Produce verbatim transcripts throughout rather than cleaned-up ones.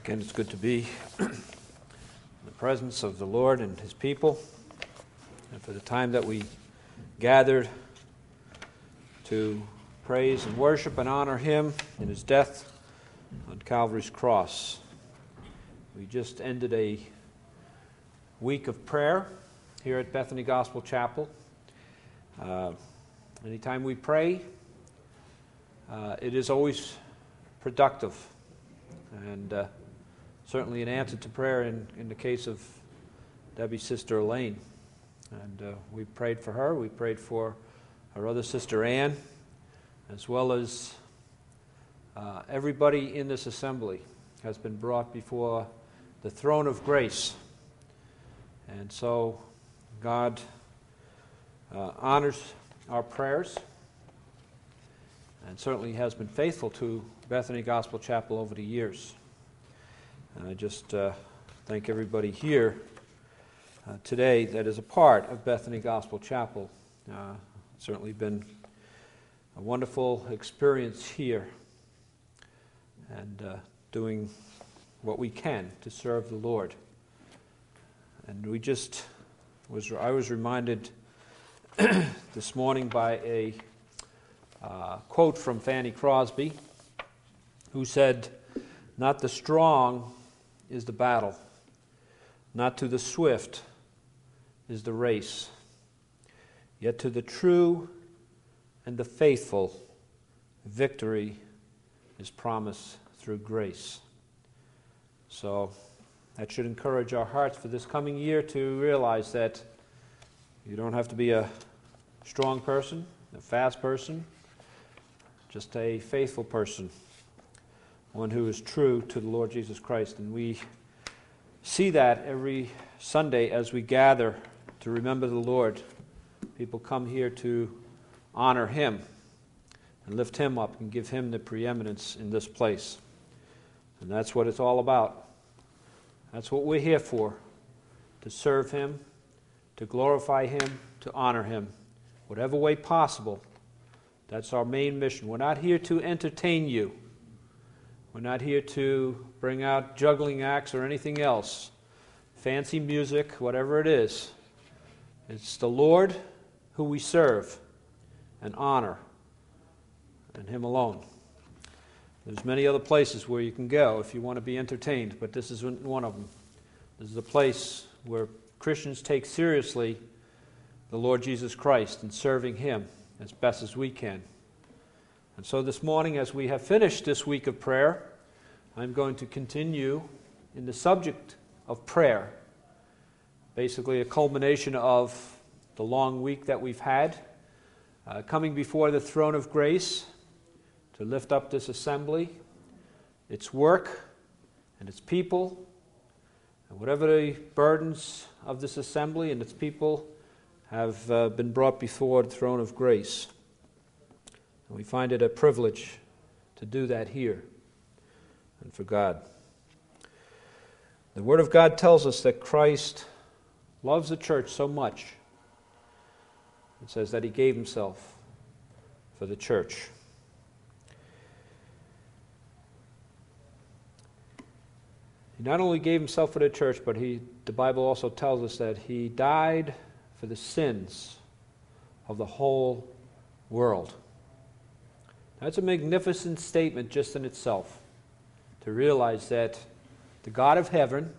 Again, it's good to be in the presence of the Lord and His people, and for the time that we gathered to praise and worship and honor Him in His death on Calvary's cross. We just ended a week of prayer here at Bethany Gospel Chapel. Uh, anytime we pray, uh, it is always productive, and uh, certainly an answer to prayer in, in the case of Debbie's sister Elaine. And uh, we prayed for her. We prayed for her other sister Ann, as well as uh, everybody in this assembly has been brought before the throne of grace. And so God uh, honors our prayers and certainly has been faithful to Bethany Gospel Chapel over the years. And I just uh, thank everybody here uh, today that is a part of Bethany Gospel Chapel. Uh, it's certainly been a wonderful experience here, and uh, doing what we can to serve the Lord. And we just was I was reminded this morning by a uh, quote from Fanny Crosby, who said, "Not the strong is the battle, not to the swift is the race, yet to the true and the faithful victory is promised through grace." So that should encourage our hearts for this coming year to realize that you don't have to be a strong person, a fast person, just a faithful person, one who is true to the Lord Jesus Christ. And we see that every Sunday as we gather to remember the Lord. People come here to honor Him and lift Him up and give Him the preeminence in this place. And that's what it's all about. That's what we're here for, to serve Him, to glorify Him, to honor Him, whatever way possible. That's our main mission. We're not here to entertain you. We're not here to bring out juggling acts or anything else, fancy music, whatever it is. It's the Lord who we serve and honor, and Him alone. There's many other places where you can go if you want to be entertained, but this isn't one of them. This is a place where Christians take seriously the Lord Jesus Christ and serving Him as best as we can. And so this morning, as we have finished this week of prayer, I'm going to continue in the subject of prayer, basically a culmination of the long week that we've had, uh, coming before the throne of grace to lift up this assembly, its work, and its people, and whatever the burdens of this assembly and its people have uh, been brought before the throne of grace. And we find it a privilege to do that here and for God. The Word of God tells us that Christ loves the church so much. It says that He gave Himself for the church. He not only gave Himself for the church, but he, the Bible also tells us that He died for the sins of the whole world. That's a magnificent statement just in itself, to realize that the God of heaven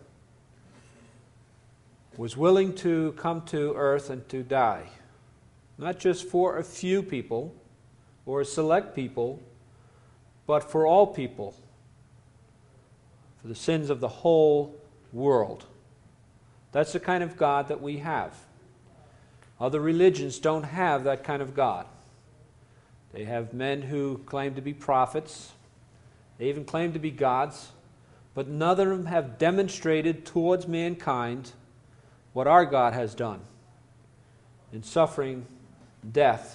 was willing to come to earth and to die, not just for a few people or a select people, but for all people, for the sins of the whole world. That's the kind of God that we have. Other religions don't have that kind of God. They have men who claim to be prophets. They even claim to be gods. But none of them have demonstrated towards mankind what our God has done in suffering death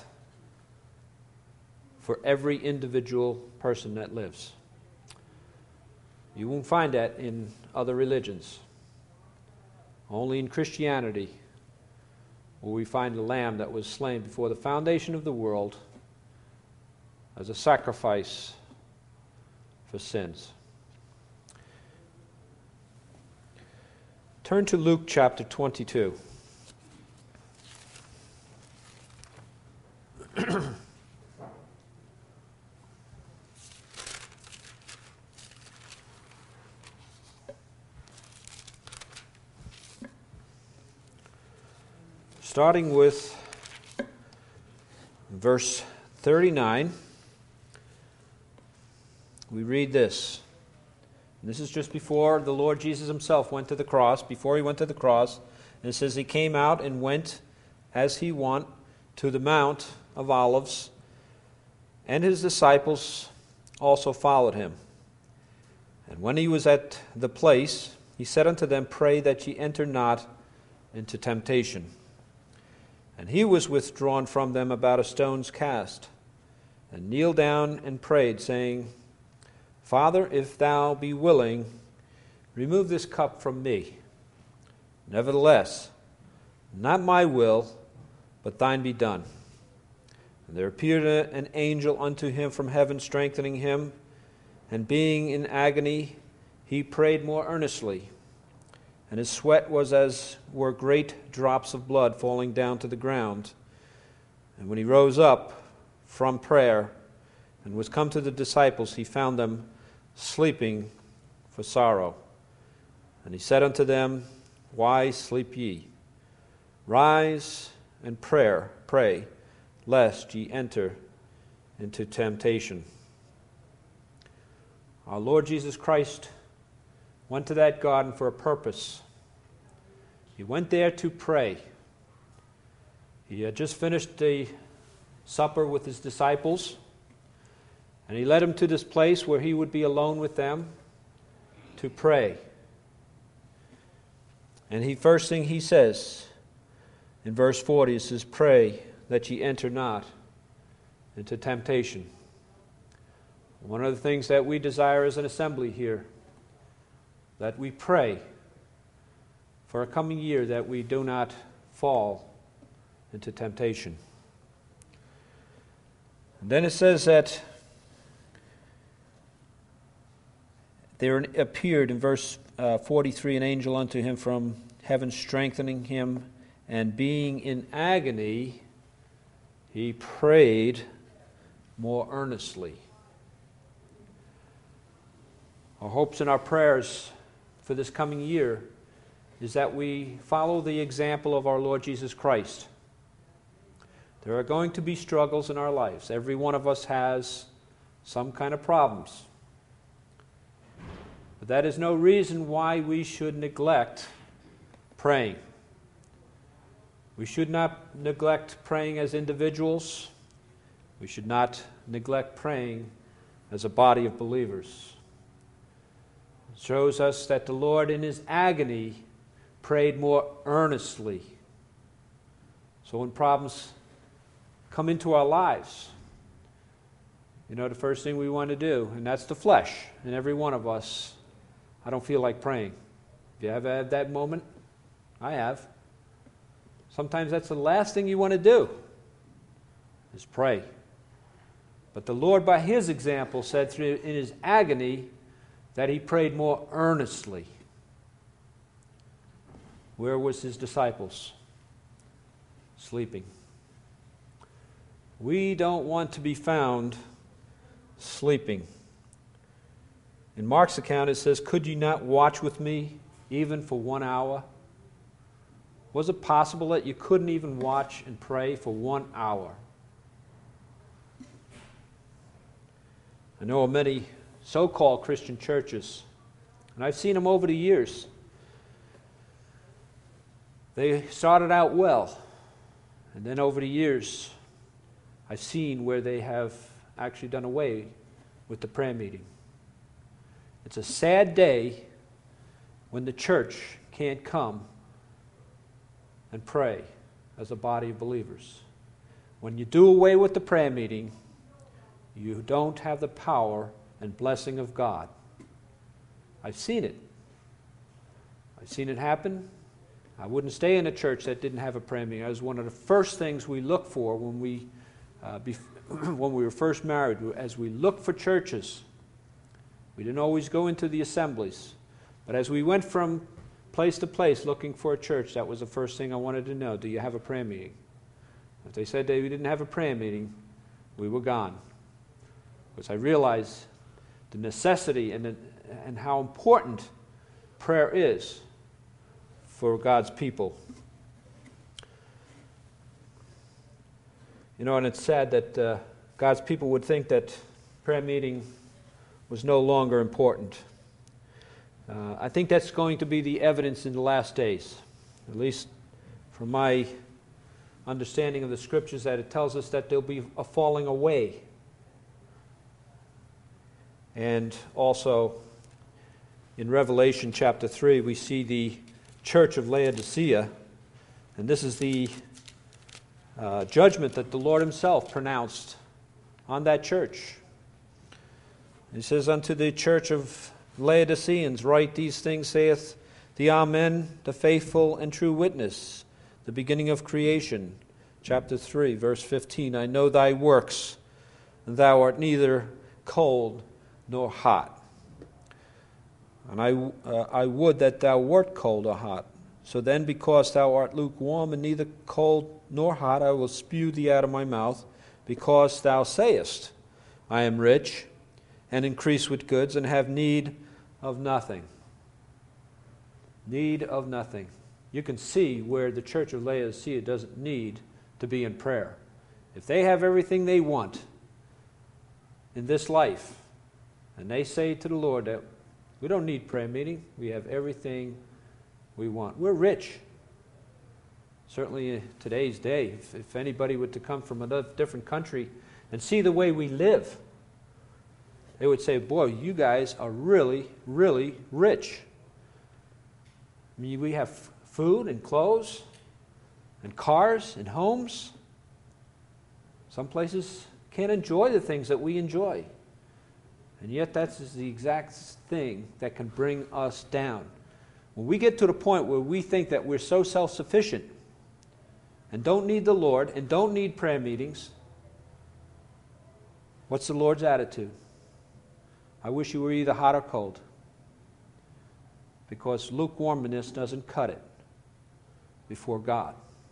for every individual person that lives. You won't find that in other religions. Only in Christianity will we find the Lamb that was slain before the foundation of the world as a sacrifice for sins. Turn to Luke chapter twenty-two. Starting with verse thirty-nine, we read this. This is just before the Lord Jesus himself went to the cross, before he went to the cross. And it says, he came out and went as he wont to the Mount of Olives, and his disciples also followed him. And when he was at the place, he said unto them, Pray that ye enter not into temptation. And he was withdrawn from them about a stone's cast, and kneeled down and prayed, saying, Father, if thou be willing, remove this cup from me. Nevertheless, not my will, but thine be done. And there appeared an angel unto him from heaven, strengthening him. And being in agony, he prayed more earnestly. And his sweat was as were great drops of blood falling down to the ground. And when he rose up from prayer and was come to the disciples, he found them sleeping for sorrow. And he said unto them, Why sleep ye? Rise and prayer, pray, lest ye enter into temptation. Our Lord Jesus Christ went to that garden for a purpose. He went there to pray. He had just finished the supper with his disciples, and he led them to this place where he would be alone with them to pray. And he first thing he says in verse forty, it says, Pray that ye enter not into temptation. One of the things that we desire as an assembly here, that we pray for a coming year that we do not fall into temptation. And then it says that there appeared in verse uh, forty-three an angel unto him from heaven, strengthening him, and being in agony, he prayed more earnestly. Our hopes and our prayers for this coming year is that we follow the example of our Lord Jesus Christ. There are going to be struggles in our lives. Every one of us has some kind of problems. But that is no reason why we should neglect praying. We should not neglect praying as individuals. We should not neglect praying as a body of believers. It shows us that the Lord in his agony prayed more earnestly. So when problems come into our lives, you know, the first thing we want to do, and that's the flesh in every one of us, I don't feel like praying. Have you ever had that moment? I have. Sometimes that's the last thing you want to do, is pray. But the Lord, by his example, said through in his agony that he prayed more earnestly. Where was his disciples? Sleeping. We don't want to be found sleeping. In Mark's account it says, Could you not watch with me even for one hour? Was it possible that you couldn't even watch and pray for one hour? I know of many so-called Christian churches, and I've seen them over the years. They started out well, and then over the years, I've seen where they have actually done away with the prayer meeting. It's a sad day when the church can't come and pray as a body of believers. When you do away with the prayer meeting, you don't have the power and blessing of God. I've seen it. I've seen it happen. I wouldn't stay in a church that didn't have a prayer meeting. That was one of the first things we looked for when we, uh, bef- when we were first married. As we looked for churches, we didn't always go into the assemblies, but as we went from place to place looking for a church, that was the first thing I wanted to know. Do you have a prayer meeting? If they said they didn't have a prayer meeting, we were gone. Because I realized the necessity and, the, and how important prayer is for God's people. You know, and it's sad that uh, God's people would think that prayer meeting was no longer important. Uh, I think that's going to be the evidence in the last days, at least from my understanding of the Scriptures, that it tells us that there'll be a falling away. And also, in Revelation chapter three, we see the church of Laodicea, and this is the uh, judgment that the Lord himself pronounced on that church. He says, unto the church of Laodiceans, write these things, saith the Amen, the faithful and true witness, the beginning of creation. Chapter three, verse fifteen, I know thy works, and thou art neither cold nor hot. And I, uh, I would that thou wert cold or hot. So then, because thou art lukewarm and neither cold nor hot, I will spew thee out of my mouth, because thou sayest, I am rich, and increase with goods, and have need of nothing. Need of nothing. You can see where the church of Laodicea doesn't need to be in prayer. If they have everything they want in this life, and they say to the Lord that we don't need prayer meeting, we have everything we want. We're rich. Certainly in today's day, if, if anybody were to come from a different country and see the way we live, they would say, boy, you guys are really, really rich. I mean, we have food and clothes and cars and homes. Some places can't enjoy the things that we enjoy. And yet that's the exact thing that can bring us down. When we get to the point where we think that we're so self-sufficient and don't need the Lord and don't need prayer meetings, what's the Lord's attitude? I wish you were either hot or cold, because lukewarmness doesn't cut it before God.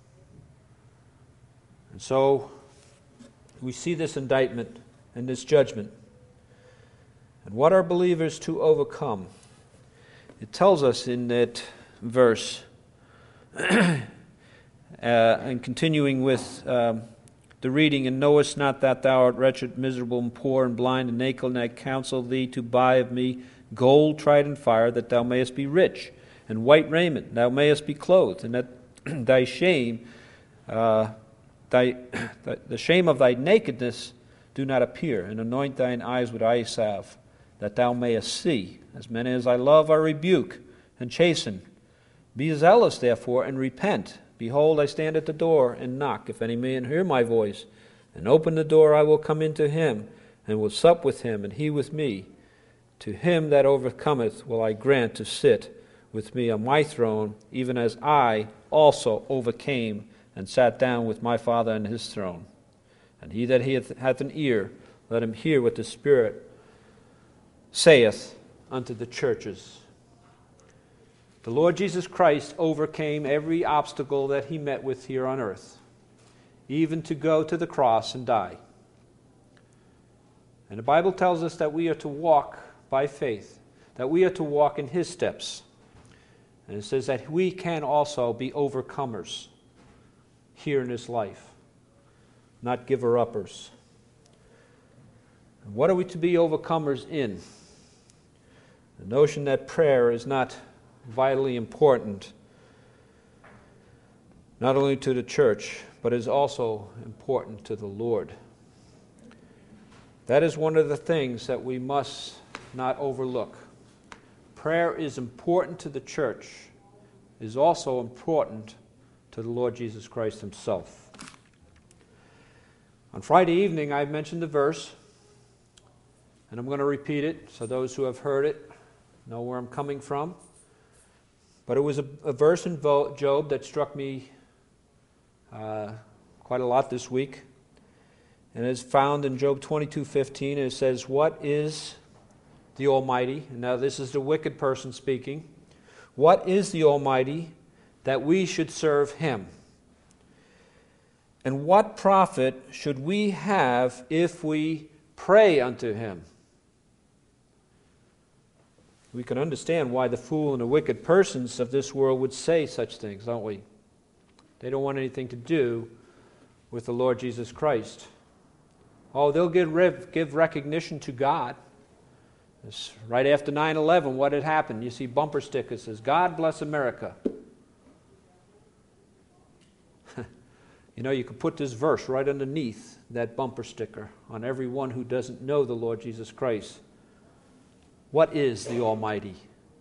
And so we see this indictment and this judgment. And what are believers to overcome? It tells us in that verse, uh, and continuing with um, the reading, and knowest not that thou art wretched, miserable, and poor, and blind, and naked, and I counsel thee to buy of me gold tried in fire, that thou mayest be rich, and white raiment, thou mayest be clothed, and that thy shame, uh, thy the shame of thy nakedness do not appear, and anoint thine eyes with eye salve, that thou mayest see. As many as I love I rebuke and chasten. Be zealous therefore, and repent. Behold, I stand at the door and knock. If any man hear my voice, and open the door, I will come into him, and will sup with him, and he with me. To him that overcometh will I grant to sit with me on my throne, even as I also overcame and sat down with my Father on his throne. And he that hath an ear, let him hear what the Spirit saith unto the churches. The Lord Jesus Christ overcame every obstacle that he met with here on earth, even to go to the cross and die. And the Bible tells us that we are to walk by faith, that we are to walk in his steps. And it says that we can also be overcomers here in this life, not giver-uppers. And what are we to be overcomers in? The notion that prayer is not vitally important, not only to the church, but is also important to the Lord. That is one of the things that we must not overlook. Prayer is important to the church, is also important to the Lord Jesus Christ himself. On Friday evening, I mentioned the verse, and I'm going to repeat it so those who have heard it know where I'm coming from. But it was a, a verse in Job that struck me uh, quite a lot this week. And it's found in Job twenty-two fifteen. And it says, what is the Almighty? And now this is the wicked person speaking. What is the Almighty that we should serve Him? And what profit should we have if we pray unto Him? We can understand why the fool and the wicked persons of this world would say such things, don't we? They don't want anything to do with the Lord Jesus Christ. Oh, they'll give, rev, give recognition to God. It's right after nine eleven, what had happened? You see bumper stickers that says, God bless America. You know, you could put this verse right underneath that bumper sticker on everyone who doesn't know the Lord Jesus Christ. What is the Almighty?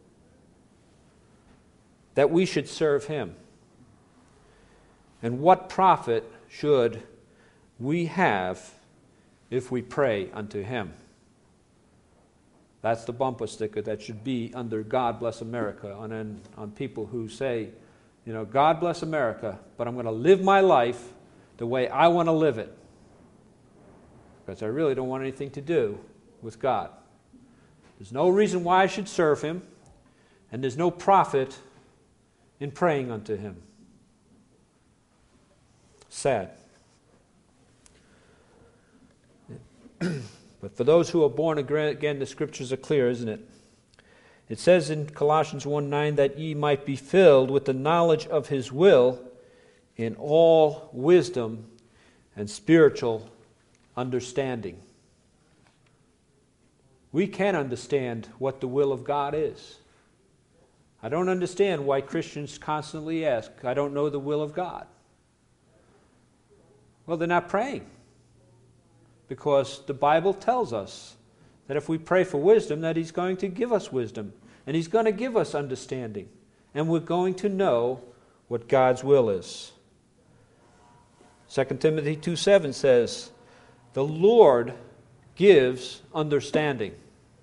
That we should serve Him. And what profit should we have if we pray unto Him? That's the bumper sticker that should be under God bless America on, on, on people who say, you know, God bless America, but I'm going to live my life the way I want to live it. Because I really don't want anything to do with God. There's no reason why I should serve Him, and there's no profit in praying unto Him. Sad. But for those who are born again, the Scriptures are clear, isn't it? It says in Colossians one nine that ye might be filled with the knowledge of His will in all wisdom and spiritual understanding. We can understand what the will of God is. I don't understand why Christians constantly ask, I don't know the will of God. Well, they're not praying. Because the Bible tells us that if we pray for wisdom, that He's going to give us wisdom. And He's going to give us understanding. And we're going to know what God's will is. Second Timothy two seven says, the Lord gives understanding.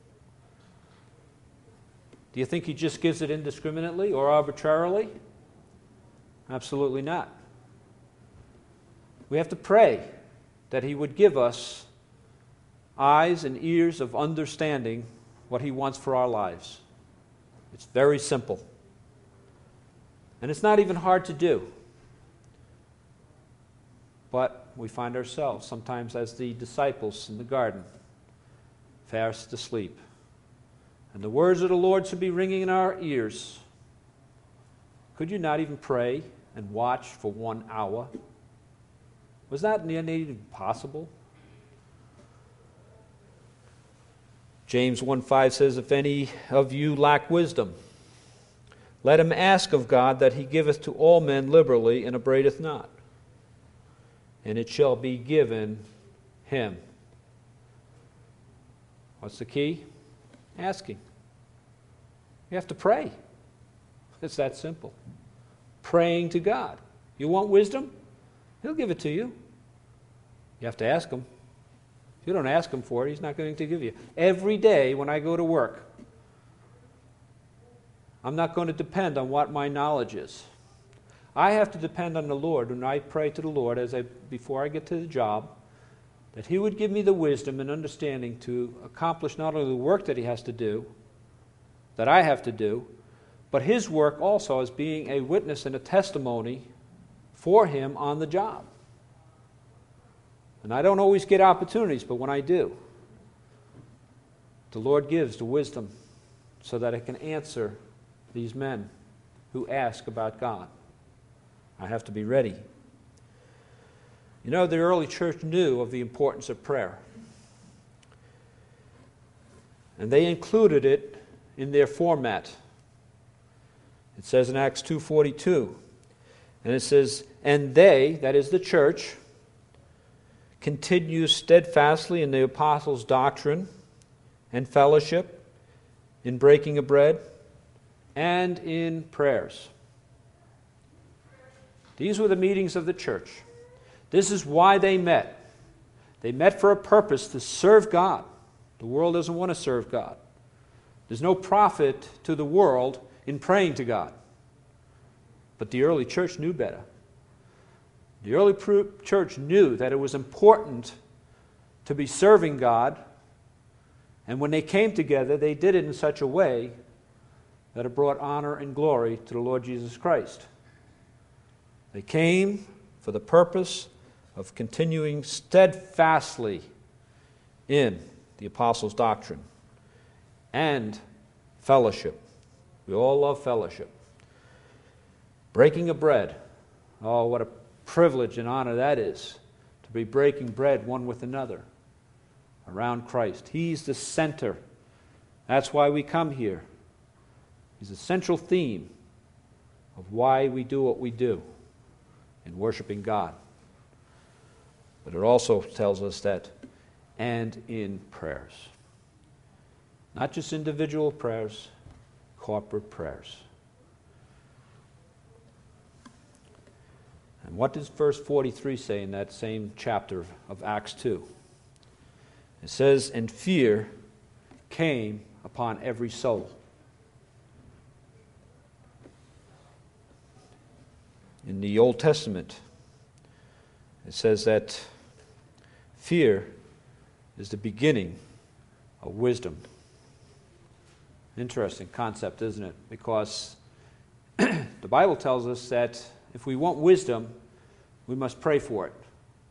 Do you think He just gives it indiscriminately or arbitrarily? Absolutely not. We have to pray that He would give us eyes and ears of understanding what He wants for our lives. It's very simple. And it's not even hard to do. But we find ourselves sometimes as the disciples in the garden, fast asleep. And the words of the Lord should be ringing in our ears. Could you not even pray and watch for one hour? Was that in the end even possible? James one five says, if any of you lack wisdom, let him ask of God that He giveth to all men liberally and upbraideth not. And it shall be given him. What's the key? Asking. You have to pray. It's that simple. Praying to God. You want wisdom? He'll give it to you. You have to ask Him. If you don't ask Him for it, He's not going to give you. Every day when I go to work, I'm not going to depend on what my knowledge is. I have to depend on the Lord when I pray to the Lord as I before I get to the job, that He would give me the wisdom and understanding to accomplish not only the work that He has to do, that I have to do, but His work also as being a witness and a testimony for Him on the job. And I don't always get opportunities, but when I do, the Lord gives the wisdom so that I can answer these men who ask about God. I have to be ready. You know, the early church knew of the importance of prayer. And they included it in their format. It says in Acts two forty-two, and it says, and they, that is the church, continue steadfastly in the apostles' doctrine and fellowship, in breaking of bread, and in prayers. These were the meetings of the church. This is why they met. They met for a purpose, to serve God. The world doesn't want to serve God. There's no profit to the world in praying to God. But the early church knew better. The early church knew that it was important to be serving God, and when they came together, they did it in such a way that have brought honor and glory to the Lord Jesus Christ. They came for the purpose of continuing steadfastly in the apostles' doctrine and fellowship. We all love fellowship. Breaking of bread. Oh, what a privilege and honor that is, to be breaking bread one with another around Christ. He's the center. That's why we come here. He's the central theme of why we do what we do in worshiping God. But it also tells us that, and in prayers. Not just individual prayers, corporate prayers. And what does verse forty-three say in that same chapter of Acts two? It says, and fear came upon every soul. In the Old Testament, it says that fear is the beginning of wisdom. Interesting concept, isn't it? Because the Bible tells us that if we want wisdom, we must pray for it.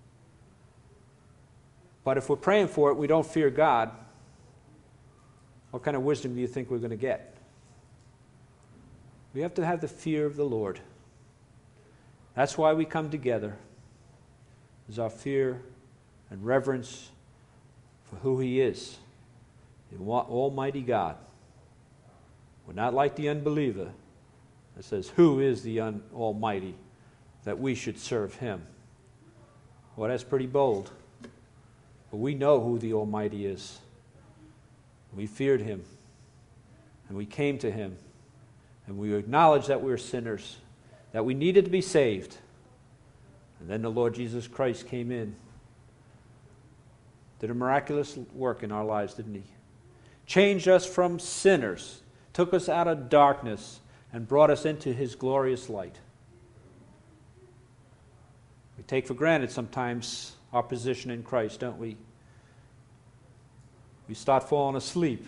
But if we're praying for it, we don't fear God, what kind of wisdom do you think we're going to get? We have to have the fear of the Lord. That's why we come together, is our fear and reverence for who He is, the Almighty God. We're not like the unbeliever that says, who is the un- Almighty that we should serve Him? Well, that's pretty bold. But we know who the Almighty is. We feared Him, and we came to Him, and we acknowledged that we were sinners, that we needed to be saved. And then the Lord Jesus Christ came in, did a miraculous work in our lives, didn't He? Changed us from sinners, took us out of darkness, and brought us into His glorious light. We take for granted sometimes our position in Christ, don't we? We start falling asleep.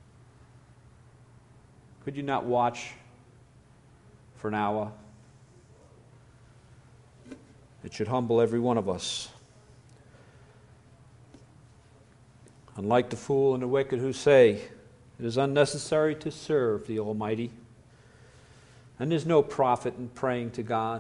Could you not watch for an hour? It should humble every one of us. Unlike the fool and the wicked who say, it is unnecessary to serve the Almighty, and there's no profit in praying to God.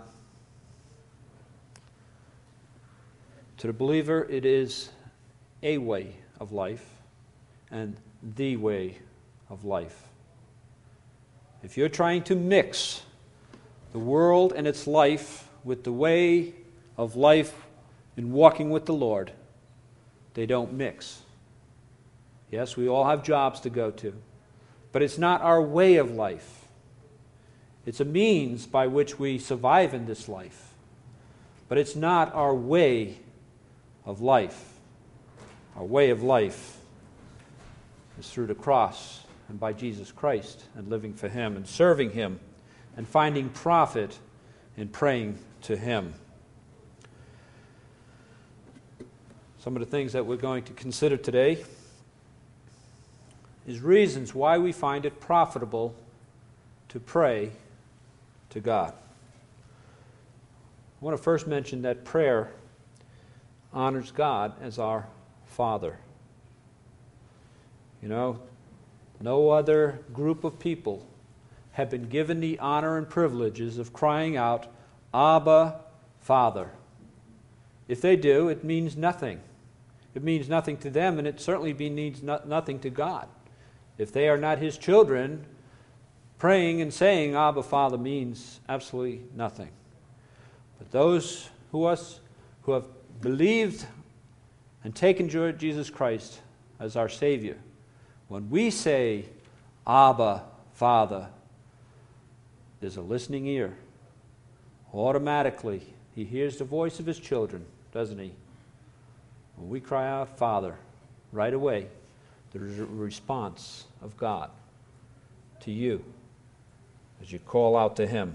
To the believer, it is a way of life and the way of life. If you're trying to mix the world and its life with the way of life in walking with the Lord, they don't mix. Yes, we all have jobs to go to, but it's not our way of life. It's a means by which we survive in this life, but it's not our way of life. Our way of life is through the cross and by Jesus Christ, and living for Him and serving Him and finding profit in praying to Him. Some of the things that we're going to consider today is reasons why we find it profitable to pray to God. I want to first mention that prayer honors God as our Father. You know, no other group of people have been given the honor and privileges of crying out, Abba, Father. If they do, it means nothing. It means nothing to them, and it certainly means no- nothing to God. If they are not His children, praying and saying Abba, Father means absolutely nothing. But those who, us, who have believed and taken Jesus Christ as our Savior, when we say, Abba, Father, there's a listening ear. Automatically, He hears the voice of His children, doesn't He? When we cry out, Father, right away, there's a response of God to you as you call out to Him.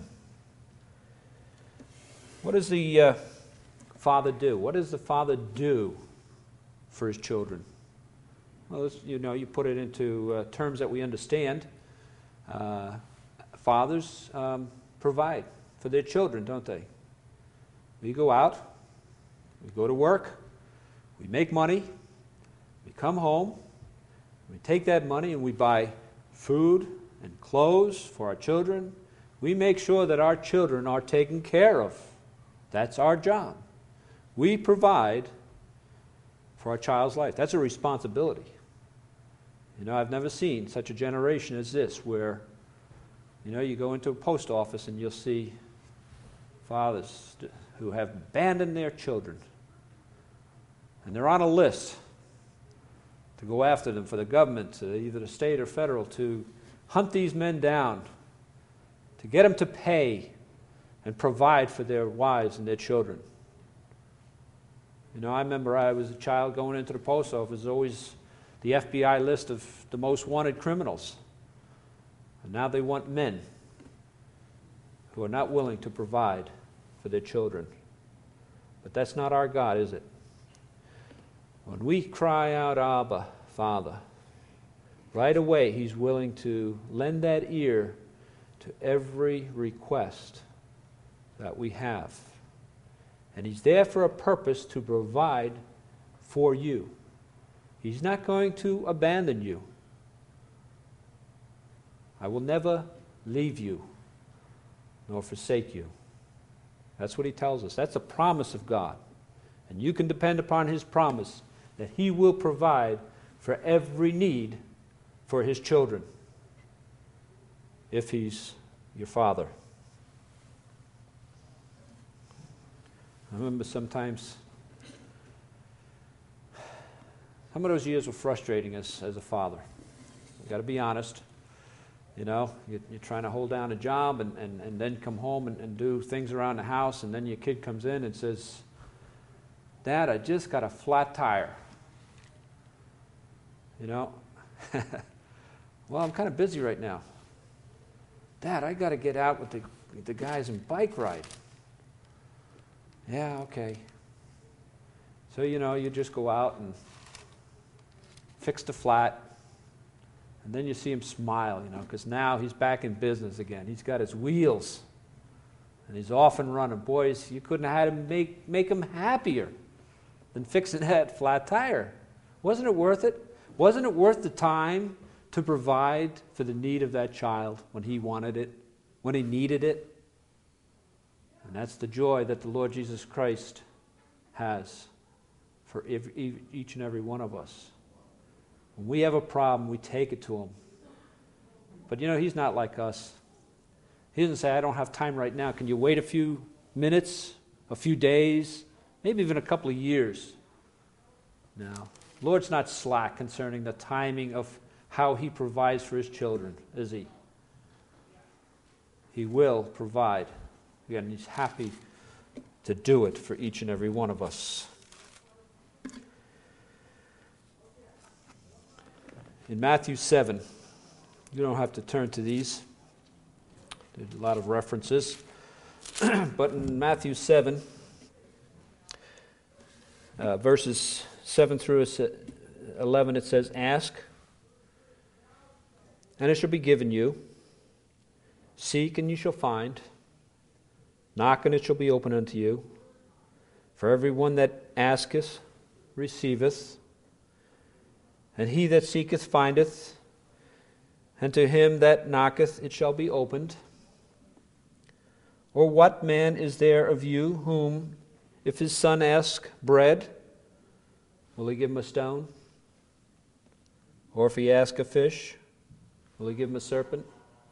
What does the uh, Father do? What does the Father do for His children? Well, you know, you put it into uh, terms that we understand. Uh, fathers um, provide for their children, don't they? We go out, we go to work, we make money, we come home, we take that money and we buy food and clothes for our children. We make sure that our children are taken care of. That's our job. We provide for our child's life. That's a responsibility. You know, I've never seen such a generation as this where, you know, you go into a post office and you'll see fathers who have abandoned their children. And they're on a list to go after them for the government, either the state or federal, to hunt these men down, to get them to pay and provide for their wives and their children. You know, I remember I was a child going into the post office, there's always the F B I list of the most wanted criminals. And now they want men who are not willing to provide for their children. But that's not our God, is it? When we cry out, Abba, Father, right away He's willing to lend that ear to every request that we have. And He's there for a purpose to provide for you. He's not going to abandon you. I will never leave you nor forsake you. That's what He tells us. That's a promise of God. And you can depend upon His promise that He will provide for every need for His children if He's your Father. I remember sometimes, some of those years were frustrating as, as a father. You've got to be honest. You know, you're, you're trying to hold down a job and, and, and then come home and, and do things around the house, and then your kid comes in and says, Dad, I just got a flat tire. You know, well, I'm kind of busy right now. Dad, I got to get out with the, with the guys and bike ride. Yeah, okay. So, you know, you just go out and fix the flat, and then you see him smile, you know, because now he's back in business again. He's got his wheels, and he's off and running. Boys, you couldn't have had him make, make him happier than fixing that flat tire. Wasn't it worth it? Wasn't it worth the time to provide for the need of that child when he wanted it, when he needed it? And that's the joy that the Lord Jesus Christ has for every, each and every one of us. When we have a problem, we take it to Him. But you know, He's not like us. He doesn't say, I don't have time right now. Can you wait a few minutes, a few days, maybe even a couple of years? No. The Lord's not slack concerning the timing of how He provides for His children, is He? He will provide. Again, He's happy to do it for each and every one of us. In Matthew seven, you don't have to turn to these. There's a lot of references. But in Matthew seven, uh, verses seven through eleven, it says, Ask, and it shall be given you. Seek, and you shall find. Knock, and it shall be opened unto you. For everyone that asketh receiveth, and he that seeketh findeth, and to him that knocketh it shall be opened. Or what man is there of you whom, if his son ask bread, will he give him a stone? Or if he ask a fish, will he give him a serpent?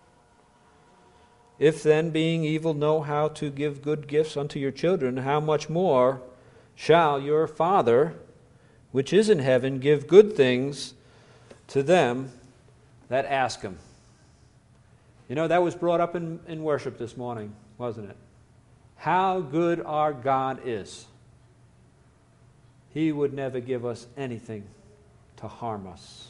If then, being evil, know how to give good gifts unto your children, how much more shall your Father, which is in heaven, give good things to them that ask Him? You know, that was brought up in, in worship this morning, wasn't it? How good our God is. He would never give us anything to harm us.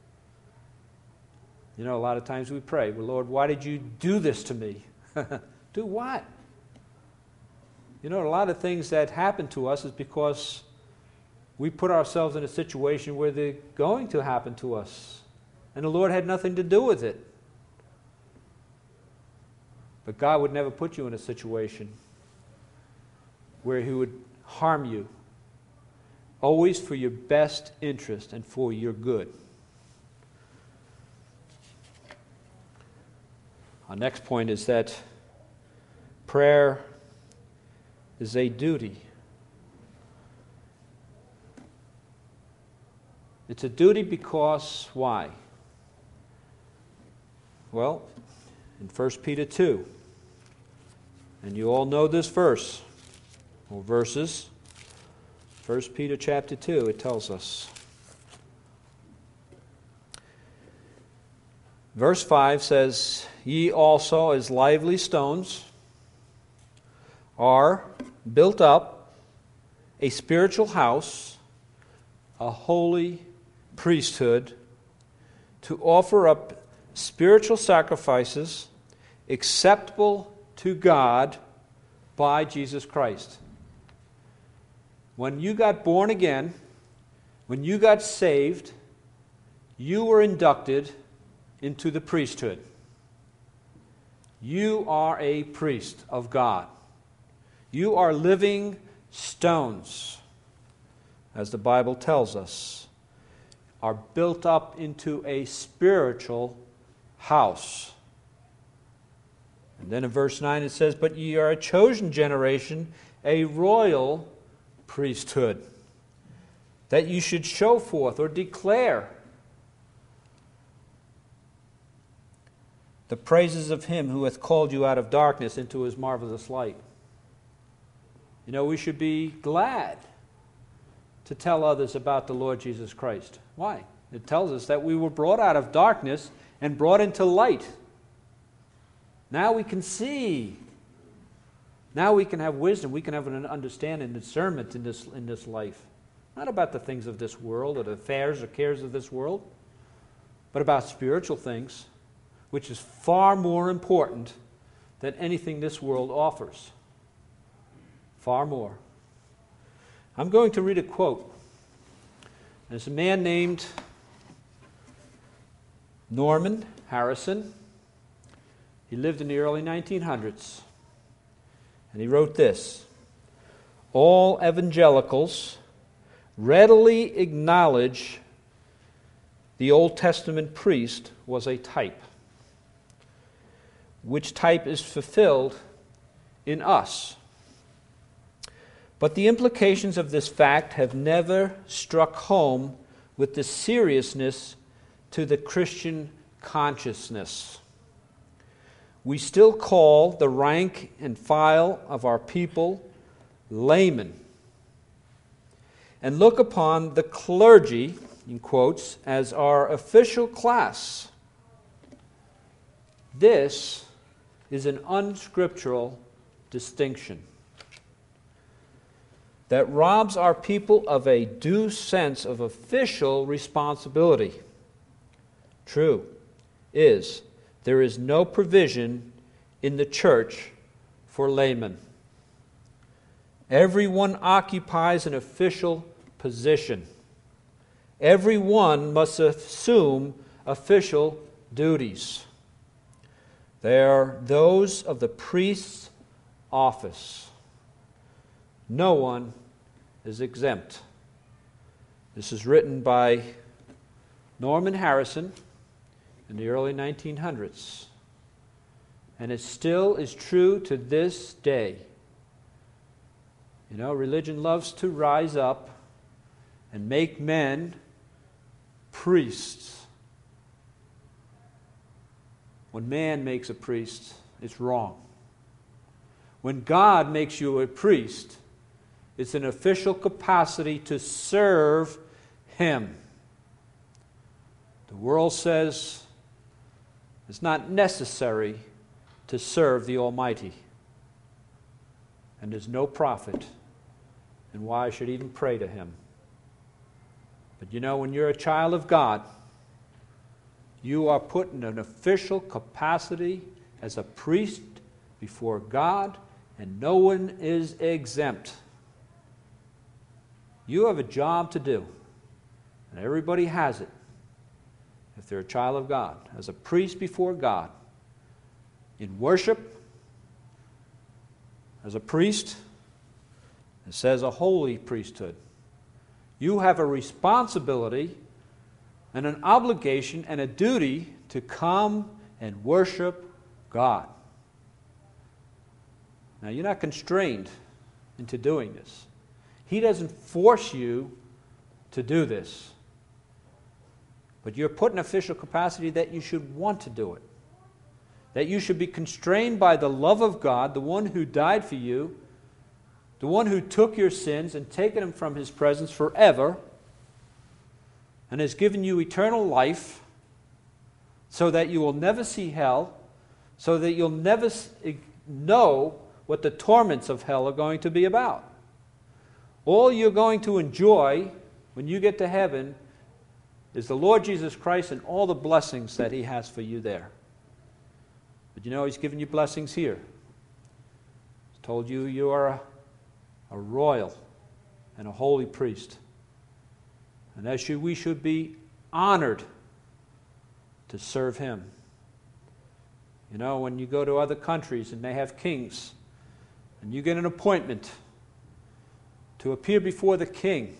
You know, a lot of times we pray, well, Lord, why did you do this to me? Do what? You know, a lot of things that happen to us is because we put ourselves in a situation where they're going to happen to us. And the Lord had nothing to do with it. But God would never put you in a situation where He would harm you. Always for your best interest and for your good. Our next point is that prayer is a duty. It's a duty because why? Well, in First Peter two, and you all know this verse, or verses, First Peter chapter two, it tells us. Verse five says, "Ye also as lively stones are built up a spiritual house, a holy priesthood, to offer up spiritual sacrifices acceptable to God by Jesus Christ." When you got born again, when you got saved, you were inducted into the priesthood. You are a priest of God. You are living stones, as the Bible tells us, are built up into a spiritual house. And then in verse nine it says, "But ye are a chosen generation, a royal priesthood, that you should show forth or declare the praises of Him who hath called you out of darkness into His marvelous light." You know, we should be glad to tell others about the Lord Jesus Christ. Why? It tells us that we were brought out of darkness and brought into light. Now we can see. Now we can have wisdom. We can have an understanding and discernment in this, in this life. Not about the things of this world or the affairs or cares of this world, but about spiritual things, which is far more important than anything this world offers. Far more. I'm going to read a quote. There's a man named Norman Harrison. He lived in the early nineteen hundreds. And he wrote this: "All evangelicals readily acknowledge the Old Testament priest was a type, which type is fulfilled in us. But the implications of this fact have never struck home with the seriousness to the Christian consciousness. We still call the rank and file of our people laymen, and look upon the clergy, in quotes, as our official class. This is an unscriptural distinction that robs our people of a due sense of official responsibility. True is, there is no provision in the church for laymen. Everyone occupies an official position. Everyone must assume official duties. They are those of the priest's office. No one is exempt. This is written by Norman Harrison in the early nineteen hundreds. And it still is true to this day. You know, religion loves to rise up and make men priests. When man makes a priest, it's wrong. When God makes you a priest, it's an official capacity to serve Him. The world says it's not necessary to serve the Almighty. And there's no profit in why I should even pray to Him. But you know, when you're a child of God, you are put in an official capacity as a priest before God, and no one is exempt. You have a job to do, and everybody has it. If they're a child of God, as a priest before God, in worship, as a priest. It says a holy priesthood. You have a responsibility and an obligation and a duty to come and worship God. Now, you're not constrained into doing this. He doesn't force you to do this. But you're put in official capacity that you should want to do it. That you should be constrained by the love of God, the one who died for you, the one who took your sins and taken them from His presence forever, and has given you eternal life so that you will never see hell, so that you'll never know what the torments of hell are going to be about. All you're going to enjoy when you get to heaven is the Lord Jesus Christ and all the blessings that He has for you there. But you know, He's given you blessings here. He's told you you are a, a royal and a holy priest. And as you, we should be honored to serve Him. You know, when you go to other countries and they have kings, and you get an appointment to appear before the king,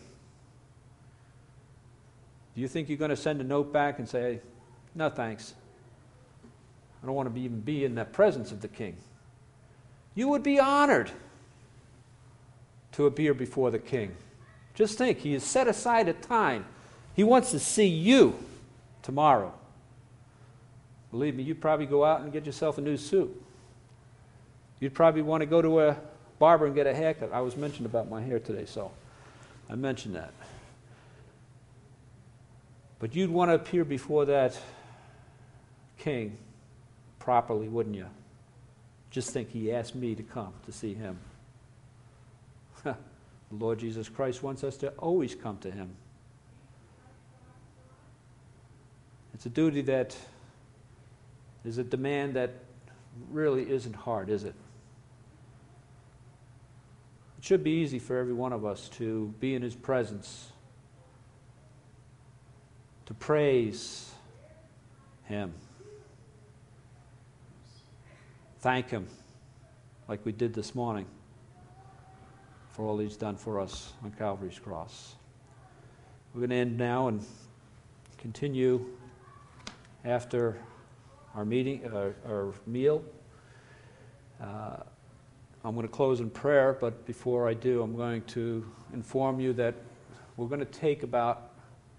do you think you're going to send a note back and say, no thanks, I don't want to be, even be in the presence of the king? You would be honored to appear before the king. Just think, He has set aside a time. He wants to see you tomorrow. Believe me, you'd probably go out and get yourself a new suit. You'd probably want to go to a barber and get a haircut. I was mentioned about my hair today, so I mentioned that. But you'd want to appear before that king properly, wouldn't you? Just think, He asked me to come to see Him. The Lord Jesus Christ wants us to always come to Him. It's a duty that is a demand that really isn't hard, is it? It should be easy for every one of us to be in His presence, to praise Him, thank Him like we did this morning for all He's done for us on Calvary's cross. We're going to end now and continue after our meeting, uh, our meal. Uh, I'm going to close in prayer, but before I do, I'm going to inform you that we're going to take about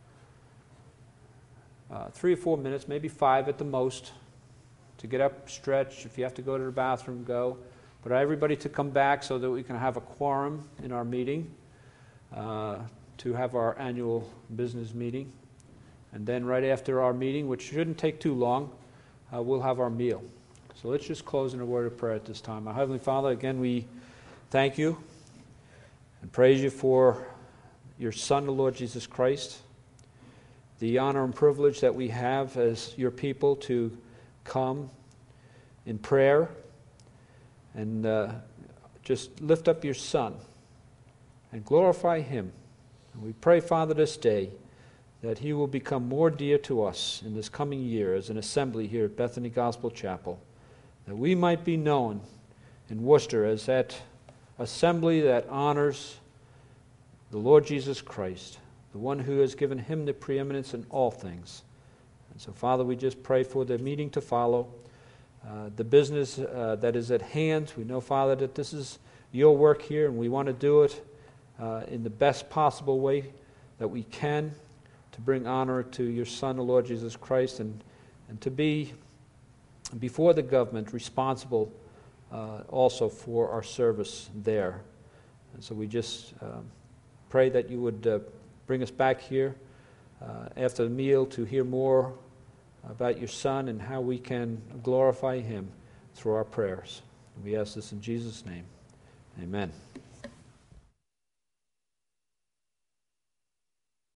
uh, three or four minutes, maybe five at the most, to get up, stretch. If you have to go to the bathroom, go. But everybody to come back so that we can have a quorum in our meeting, uh, to have our annual business meeting. And then right after our meeting, which shouldn't take too long, uh, we'll have our meal. So let's just close in a word of prayer at this time. Our Heavenly Father, again, we thank You and praise You for Your Son, the Lord Jesus Christ, the honor and privilege that we have as Your people to come in prayer and uh, just lift up Your Son and glorify Him. And we pray, Father, this day that He will become more dear to us in this coming year as an assembly here at Bethany Gospel Chapel, that we might be known in Worcester as that assembly that honors the Lord Jesus Christ, the one who has given Him the preeminence in all things. And so, Father, we just pray for the meeting to follow, uh, the business uh, that is at hand. We know, Father, that this is Your work here, and we want to do it uh, in the best possible way that we can to bring honor to Your Son, the Lord Jesus Christ, and, and to be before the government responsible uh, also for our service there. And so we just um, pray that You would uh, bring us back here uh, after the meal to hear more about Your Son and how we can glorify Him through our prayers. And we ask this in Jesus' name. Amen.